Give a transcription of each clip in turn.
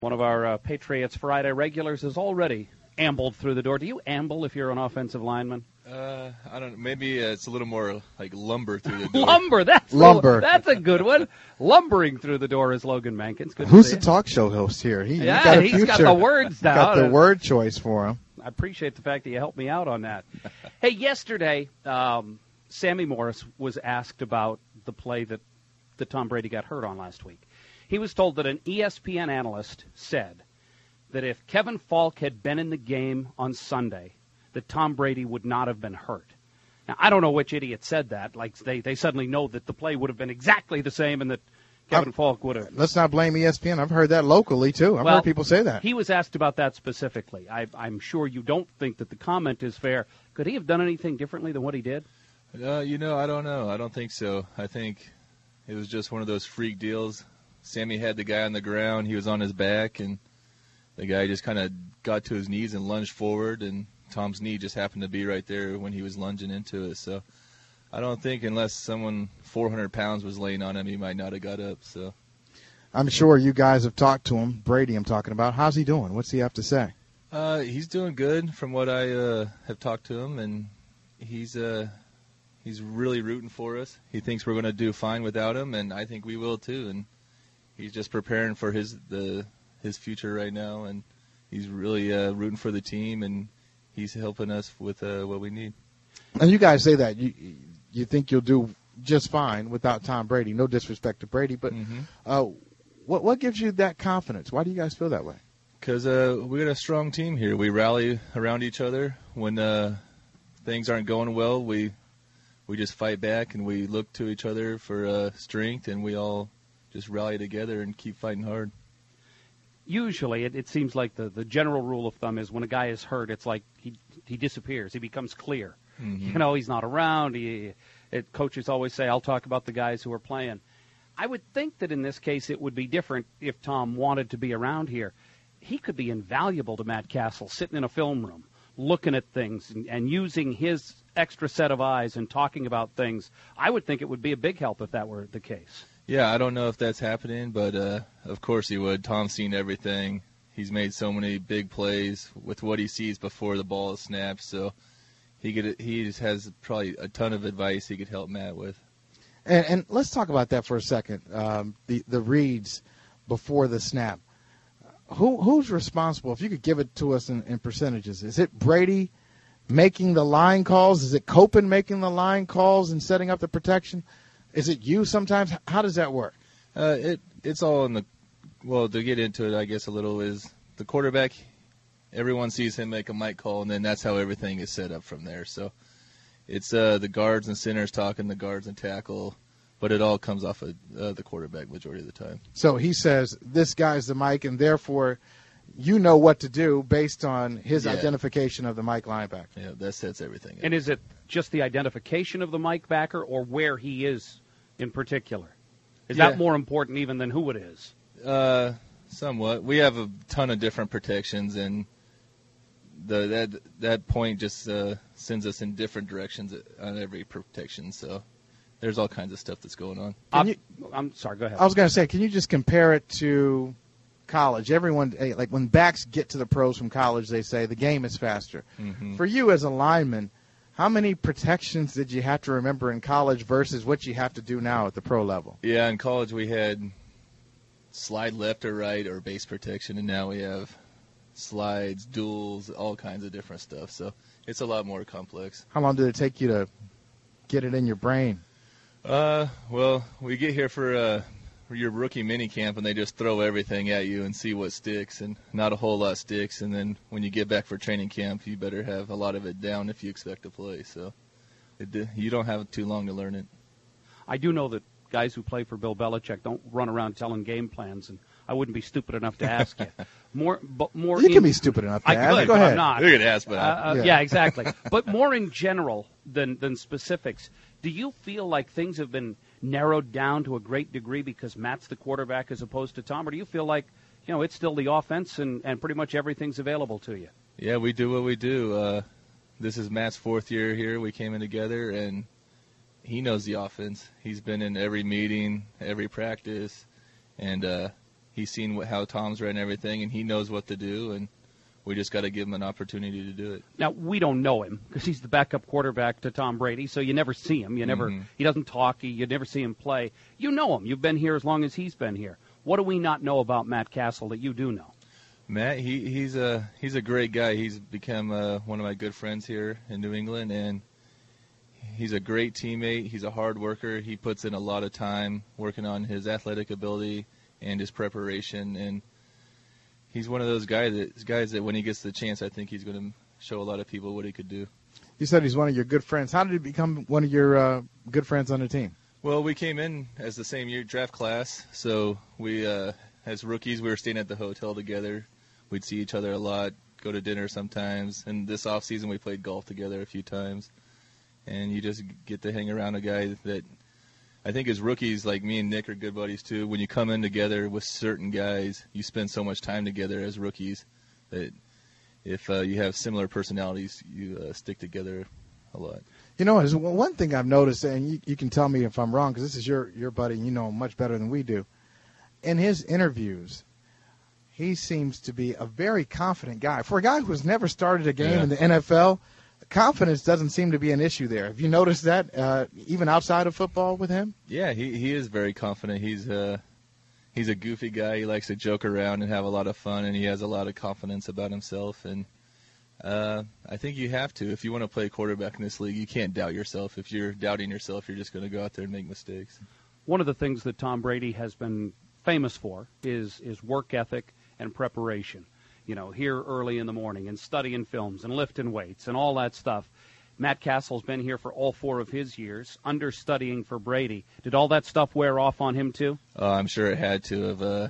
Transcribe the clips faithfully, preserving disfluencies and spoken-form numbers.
One of our uh, Patriots Friday regulars has already ambled through the door. Do you amble if you're an offensive lineman? Uh, I don't know. Maybe uh, it's a little more like lumber through the door. Lumber. That's Lumber. A, that's a good one. Lumbering through the door is Logan Mankins. Good Who's to the see talk show host here? He, Yeah, he got a he's future. got the words down. Got the word choice for him. I appreciate the fact that you helped me out on that. Hey, yesterday, um, Sammy Morris was asked about the play that, that Tom Brady got hurt on last week. He was told that an E S P N analyst said that if Kevin Falk had been in the game on Sunday, that Tom Brady would not have been hurt. Now, I don't know which idiot said that. Like, they, they suddenly know that the play would have been exactly the same and that Kevin I'm, Falk would have. Let's not blame E S P N. I've heard that locally, too. I've well, heard people say that. He was asked about that specifically. I, I'm sure you don't think that the comment is fair. Could he have done anything differently than what he did? Uh, you know, I don't know. I don't think so. I think it was just one of those freak deals. Sammy had the guy on the ground. He was on his back, and the guy just kind of got to his knees and lunged forward, and Tom's knee just happened to be right there when he was lunging into it. So I don't think unless someone four hundred pounds was laying on him, he might not have got up. So I'm sure you guys have talked to him. Brady, I'm talking about. How's he doing? What's he have to say? Uh, he's doing good from what I uh, have talked to him, and he's uh, he's really rooting for us. He thinks we're going to do fine without him, and I think we will too. And he's just preparing for his the his future right now, and he's really uh, rooting for the team, and he's helping us with uh, what we need. And you guys say that you you think you'll do just fine without Tom Brady. No disrespect to Brady, but mm-hmm. uh, what what gives you that confidence? Why do you guys feel that way? Because uh, we got a strong team here. We rally around each other when uh, things aren't going well. We we just fight back and we look to each other for uh, strength, and we all just rally together and keep fighting hard. Usually, it, it seems like the, the general rule of thumb is when a guy is hurt, it's like he he disappears. He becomes clear. Mm-hmm. You know, he's not around. He, it, coaches always say, I'll talk about the guys who are playing. I would think that in this case it would be different if Tom wanted to be around here. He could be invaluable to Matt Castle, sitting in a film room, looking at things and, and using his extra set of eyes and talking about things. I would think it would be a big help if that were the case. Yeah, I don't know if that's happening, but uh, of course he would. Tom's seen everything. He's made so many big plays with what he sees before the ball is snapped, so he could he just has probably a ton of advice he could help Matt with. And, and let's talk about that for a second. Um, the the reads before the snap. Who who's responsible? If you could give it to us in, in percentages, is it Brady making the line calls? Is it Copen making the line calls and setting up the protection? Is it you sometimes? How does that work? Uh, it it's all in the well to get into it. I guess a little is the quarterback. Everyone sees him make a mic call, and then that's how everything is set up from there. So it's uh, the guards and centers talking, the guards and tackle. But it all comes off of uh, the quarterback majority of the time. So he says, this guy's the Mike, and therefore you know what to do based on his yeah. identification of the Mike linebacker. Yeah, that sets everything up. And is it just the identification of the Mike backer or where he is in particular? Is yeah. that more important even than who it is? Uh, somewhat. We have a ton of different protections, and the that that point just uh, sends us in different directions on every protection, so there's all kinds of stuff that's going on. I'm, you, I'm sorry, go ahead. I was going to say, can you just compare it to college? Everyone, like when backs get to the pros from college, they say the game is faster. Mm-hmm. For you as a lineman, how many protections did you have to remember in college versus what you have to do now at the pro level? Yeah, in college we had slide left or right or base protection, and now we have slides, duels, all kinds of different stuff. So it's a lot more complex. How long did it take you to get it in your brain? Uh, well, we get here for uh, your rookie mini camp, and they just throw everything at you and see what sticks, and not a whole lot sticks. And then when you get back for training camp, you better have a lot of it down if you expect to play. So it, you don't have too long to learn it. I do know that guys who play for Bill Belichick don't run around telling game plans, and I wouldn't be stupid enough to ask you. More, but more. You in, can be stupid enough to I ask. could, Go but ahead. I'm not. You can ask, but uh, I, uh, yeah. yeah, exactly. But more in general than than specifics. Do you feel like things have been narrowed down to a great degree because Matt's the quarterback as opposed to Tom, or do you feel like, you know, it's still the offense and, and pretty much everything's available to you? Yeah, we do what we do. Uh, this is Matt's fourth year here. We came in together, and he knows the offense. He's been in every meeting, every practice, and uh, he's seen what, how Tom's ran everything, and he knows what to do, and we just got to give him an opportunity to do it. Now, we don't know him because he's the backup quarterback to Tom Brady, so you never see him. You never. Mm-hmm. He doesn't talk. You never see him play. You know him. You've been here as long as he's been here. What do we not know about Matt Castle that you do know? Matt, he, he's a he's a great guy. He's become uh, one of my good friends here in New England, and he's a great teammate. He's a hard worker. He puts in a lot of time working on his athletic ability and his preparation, and he's one of those guys that guys that when he gets the chance, I think he's going to show a lot of people what he could do. You said he's one of your good friends. How did he become one of your uh, good friends on the team? Well, we came in as the same year draft class, so we, uh, as rookies, we were staying at the hotel together. We'd see each other a lot, go to dinner sometimes, and this off season we played golf together a few times. And you just get to hang around a guy that I think as rookies, like me and Nick are good buddies too. When you come in together with certain guys, you spend so much time together as rookies that if uh, you have similar personalities, you uh, stick together a lot. You know, there's one thing I've noticed, and you, you can tell me if I'm wrong, because this is your, your buddy, and you know him much better than we do. In his interviews, he seems to be a very confident guy. For a guy who's never started a game yeah. in the N F L, confidence doesn't seem to be an issue there. Have you noticed that, uh, even outside of football with him? Yeah, he, he is very confident. He's uh, he's a goofy guy. He likes to joke around and have a lot of fun, and he has a lot of confidence about himself. And uh, I think you have to. If you want to play quarterback in this league, you can't doubt yourself. If you're doubting yourself, you're just going to go out there and make mistakes. One of the things that Tom Brady has been famous for is is work ethic and preparation. You know, here early in the morning and studying films and lifting weights and all that stuff. Matt Castle's been here for all four of his years, understudying for Brady. Did all that stuff wear off on him too? Uh, I'm sure it had to. Have, uh,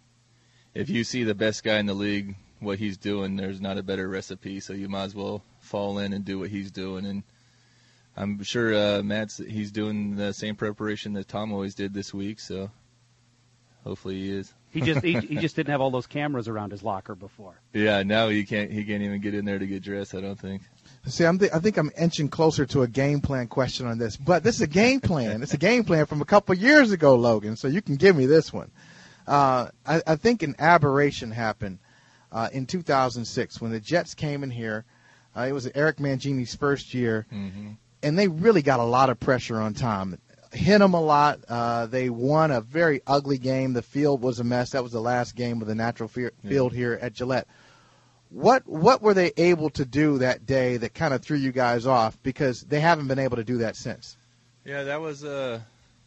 if you see the best guy in the league, what he's doing, there's not a better recipe, so you might as well fall in and do what he's doing. And I'm sure uh, Matt's he's doing the same preparation that Tom always did this week, so hopefully he is. He just he, he just didn't have all those cameras around his locker before. Yeah, now he can't he can't even get in there to get dressed, I don't think. See, I'm th- I think I'm inching closer to a game plan question on this, but this is a game plan. It's a game plan from a couple years ago, Logan, so you can give me this one. Uh, I, I think an aberration happened uh, in two thousand six when the Jets came in here. Uh, it was Eric Mangini's first year, mm-hmm. and they really got a lot of pressure on Tom. Hit him a lot. Uh, they won a very ugly game. The field was a mess. That was the last game of the natural field yeah. here at Gillette. What what were they able to do that day that kind of threw you guys off? Because they haven't been able to do that since. Yeah, that was uh,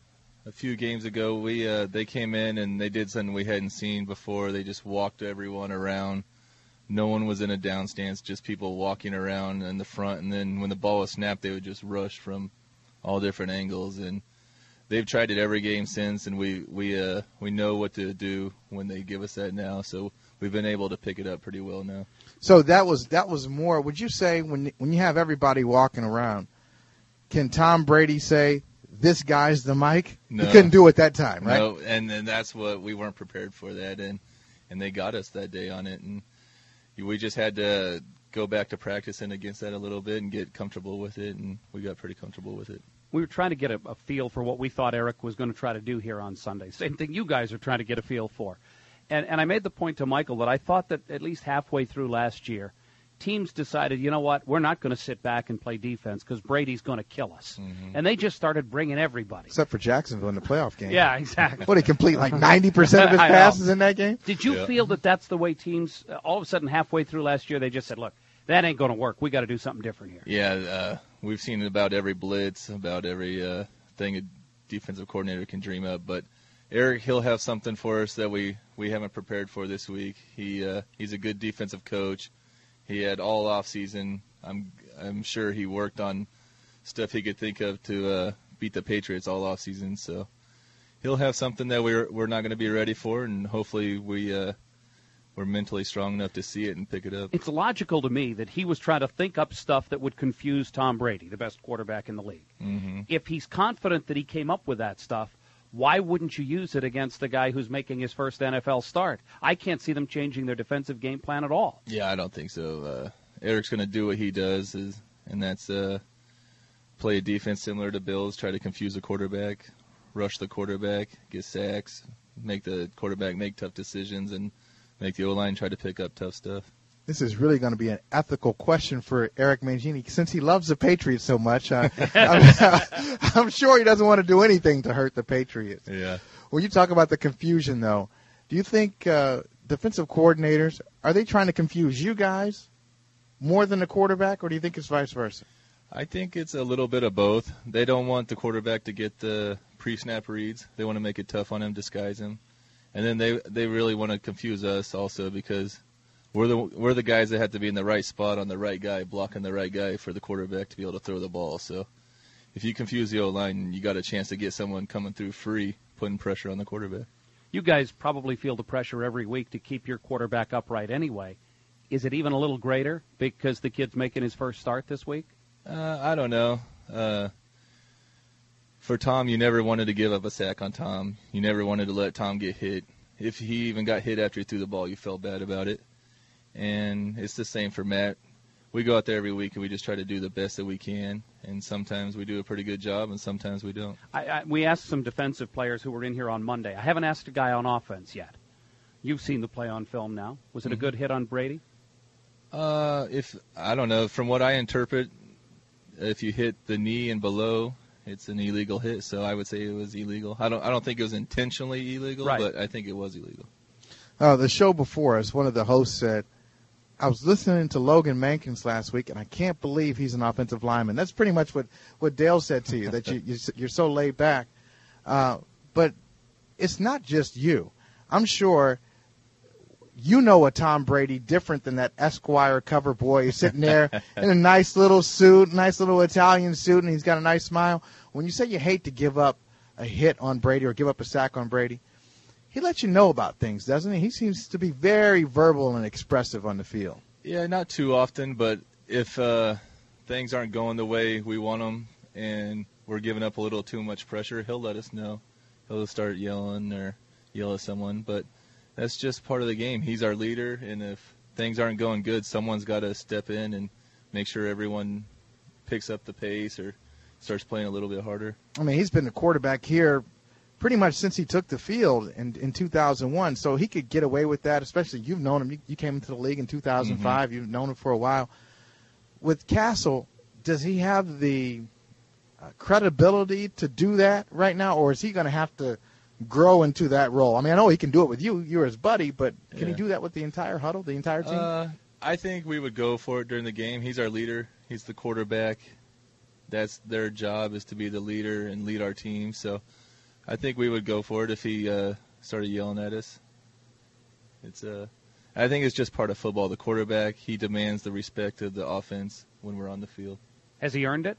a few games ago. We uh, they came in and they did something we hadn't seen before. They just walked everyone around. No one was in a down stance, just people walking around in the front. And then when the ball was snapped, they would just rush from all different angles. And they've tried it every game since, and we we uh, we know what to do when they give us that now. So we've been able to pick it up pretty well now. So that was that was more. Would you say when when you have everybody walking around, can Tom Brady say, "This guy's the Mike"? No. He couldn't do it that time, right? No, and then that's what we weren't prepared for that, and and they got us that day on it, and we just had to go back to practicing against that a little bit and get comfortable with it, and we got pretty comfortable with it. We were trying to get a, a feel for what we thought Eric was going to try to do here on Sunday. Same thing you guys are trying to get a feel for. And, and I made the point to Michael that I thought that at least halfway through last year, teams decided, you know what, we're not going to sit back and play defense because Brady's going to kill us. Mm-hmm. And they just started bringing everybody. Except for Jacksonville in the playoff game. Yeah, exactly. What, he complete like ninety percent of his I know. passes in that game? Did you Yeah. feel that that's the way teams, uh, all of a sudden halfway through last year, they just said, look, that ain't going to work. We got to do something different here. Yeah, uh, we've seen about every blitz, about every uh, thing a defensive coordinator can dream up. But Eric, he'll have something for us that we, we haven't prepared for this week. He uh, he's a good defensive coach. He had all off season. I'm I'm sure he worked on stuff he could think of to uh, beat the Patriots all off season. So he'll have something that we're we're not going to be ready for, and hopefully we uh, we're mentally strong enough to see it and pick it up. It's logical to me that he was trying to think up stuff that would confuse Tom Brady, the best quarterback in the league. Mm-hmm. If he's confident that he came up with that stuff, why wouldn't you use it against the guy who's making his first N F L start? I can't see them changing their defensive game plan at all. Yeah, I don't think so. Uh, Eric's going to do what he does, is, and that's uh, play a defense similar to Bills, try to confuse the quarterback, rush the quarterback, get sacks, make the quarterback make tough decisions and make the O-line try to pick up tough stuff. This is really going to be an ethical question for Eric Mangini. Since he loves the Patriots so much, uh, I'm, I'm sure he doesn't want to do anything to hurt the Patriots. Yeah. When you talk about the confusion, though, do you think uh, defensive coordinators, are they trying to confuse you guys more than the quarterback, or do you think it's vice versa? I think it's a little bit of both. They don't want the quarterback to get the pre-snap reads. They want to make it tough on him, disguise him. And then they they really want to confuse us also because we're the we're the guys that have to be in the right spot on the right guy, blocking the right guy for the quarterback to be able to throw the ball. So if you confuse the O-line, you got a chance to get someone coming through free, putting pressure on the quarterback. You guys probably feel the pressure every week to keep your quarterback upright anyway. Is it even a little greater because the kid's making his first start this week? Uh, I don't know. Uh, for Tom, you never wanted to give up a sack on Tom. You never wanted to let Tom get hit. If he even got hit after he threw the ball, you felt bad about it. And it's the same for Matt. We go out there every week and we just try to do the best that we can. And sometimes we do a pretty good job and sometimes we don't. I, I, we asked some defensive players who were in here on Monday. I haven't asked a guy on offense yet. You've seen the play on film now. Was it mm-hmm. a good hit on Brady? Uh, if I don't know. From what I interpret, if you hit the knee and below, it's an illegal hit. So I would say it was illegal. I don't. I don't think it was intentionally illegal, right. but I think it was illegal. Uh, the show before us, one of the hosts said, I was listening to Logan Mankins last week, and I can't believe he's an offensive lineman. That's pretty much what, what Dale said to you, that you, you're so laid back. Uh, but it's not just you. I'm sure you know a Tom Brady different than that Esquire cover boy who's sitting there in a nice little suit, nice little Italian suit, and he's got a nice smile. When you say you hate to give up a hit on Brady or give up a sack on Brady, he lets you know about things, doesn't he? He seems to be very verbal and expressive on the field. Yeah, not too often, but if uh, things aren't going the way we want them and we're giving up a little too much pressure, he'll let us know. He'll start yelling or yell at someone, but that's just part of the game. He's our leader, and if things aren't going good, someone's got to step in and make sure everyone picks up the pace or starts playing a little bit harder. I mean, he's been the quarterback here pretty much since he took the field in, in two thousand one, so he could get away with that, especially you've known him. You, you came into the league in two thousand five. Mm-hmm. You've known him for a while. With Castle, does he have the uh, credibility to do that right now, or is he going to have to grow into that role? I mean, I know he can do it with you. You're his buddy, but can yeah. he do that with the entire huddle, the entire team? Uh, I think we would go for it during the game. He's our leader. He's the quarterback. That's their job, is to be the leader and lead our team. So I think we would go for it if he uh, started yelling at us. It's uh, I think it's just part of football. The quarterback, he demands the respect of the offense when we're on the field. Has he earned it?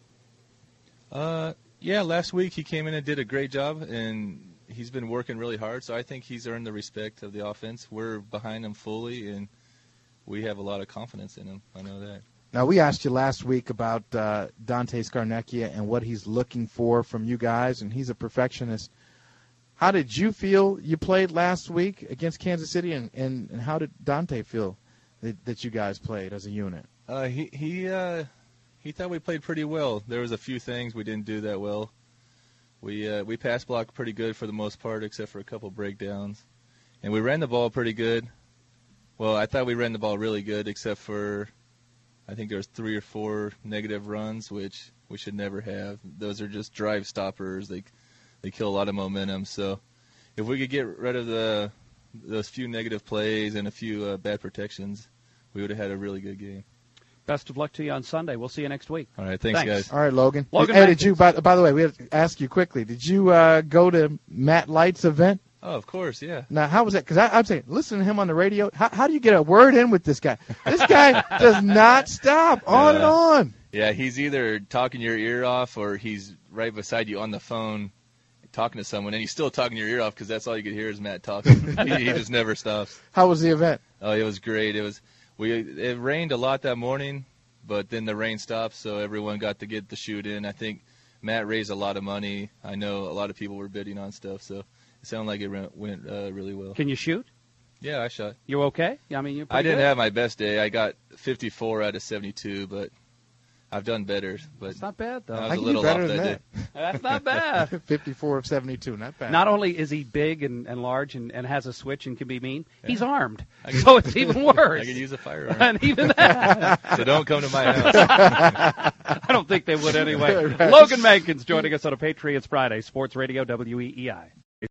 Uh, yeah, last week he came in and did a great job, and he's been working really hard, so I think he's earned the respect of the offense. We're behind him fully, and we have a lot of confidence in him. I know that. Now, we asked you last week about uh, Dante Scarnecchia and what he's looking for from you guys, and he's a perfectionist. How did you feel you played last week against Kansas City, and, and, and how did Dante feel that, that you guys played as a unit? Uh, he he uh, he thought we played pretty well. There was a few things we didn't do that well. We uh, we pass blocked pretty good for the most part, except for a couple breakdowns. And we ran the ball pretty good. Well, I thought we ran the ball really good, except for I think there was three or four negative runs, which we should never have. Those are just drive stoppers. They they kill a lot of momentum. So if we could get rid of the those few negative plays and a few uh, bad protections, we would have had a really good game. Best of luck to you on Sunday. We'll see you next week. All right, thanks, thanks. guys. All right, Logan. Logan hey, did you? By, by the way, we have to ask you quickly. Did you uh, go to Matt Light's event? Oh, of course, yeah. Now, how was that? Because I'm saying, listen to him on the radio. How, how do you get a word in with this guy? This guy does not stop on uh, and on. Yeah, he's either talking your ear off or he's right beside you on the phone talking to someone, and he's still talking your ear off because that's all you could hear is Matt talking. he, he just never stops. How was the event? Oh, it was great. It was we. It rained a lot that morning, but then the rain stopped, so everyone got to get the shoot in. I think Matt raised a lot of money. I know a lot of people were bidding on stuff, so it sounded like it went uh, really well. Can you shoot? Yeah, I shot. You okay? Yeah, I mean, you're I didn't good. have my best day. I got fifty-four out of seventy-two, but I've done better, but It's not bad, though. I was I a can little do better off than that that. day. That's not bad. fifty-four of seventy-two, not bad. Not only is he big and, and large and, and has a switch and can be mean, he's Yeah. armed. I can- So it's even worse. I could use a firearm. And even that. So don't come to my house. I don't think they would anyway. Right. Logan Mankins joining us on a Patriots Friday, Sports Radio W E E I.